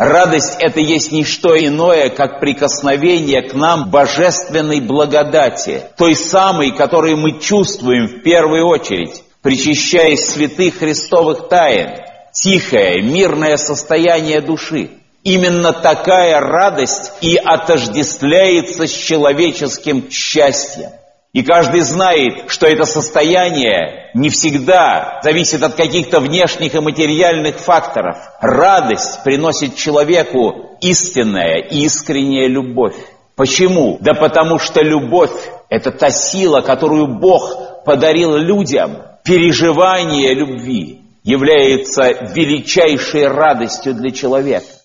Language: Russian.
Радость – это есть не что иное, как прикосновение к нам божественной благодати, той самой, которую мы чувствуем в первую очередь, причащаясь святых Христовых тайн, тихое, мирное состояние души. Именно такая радость и отождествляется с человеческим счастьем. И каждый знает, что это состояние не всегда зависит от каких-то внешних и материальных факторов. Радость приносит человеку истинная и искренняя любовь. Почему? Да потому что любовь – это та сила, которую Бог подарил людям. Переживание любви является величайшей радостью для человека.